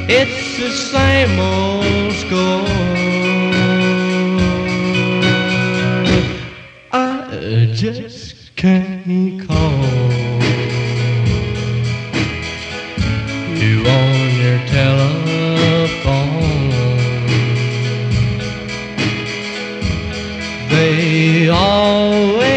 It's the same old score. I just can't call you on your telephone. They always